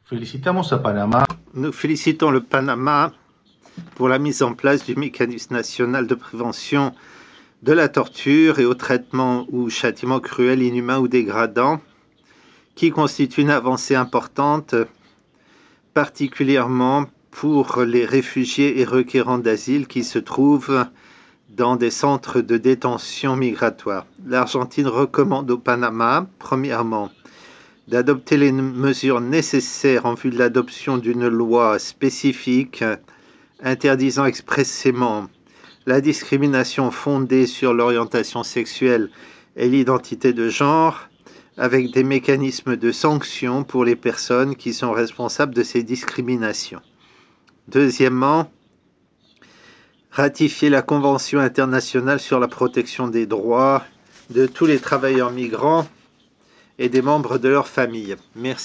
Felicitamos a Panamá. Nous félicitons le Panama pour la mise en place du mécanisme national de prévention de la torture et au traitement ou châtiment cruel, inhumain ou dégradant, qui constitue une avancée importante, particulièrement pour les réfugiés et requérants d'asile qui se trouvent dans des centres de détention migratoire. L'Argentine recommande au Panama, premièrement, d'adopter les mesures nécessaires en vue de l'adoption d'une loi spécifique interdisant expressément la discrimination fondée sur l'orientation sexuelle et l'identité de genre, avec des mécanismes de sanction pour les personnes qui sont responsables de ces discriminations. Deuxièmement, ratifier la Convention internationale sur la protection des droits de tous les travailleurs migrants et des membres de leur famille. Merci.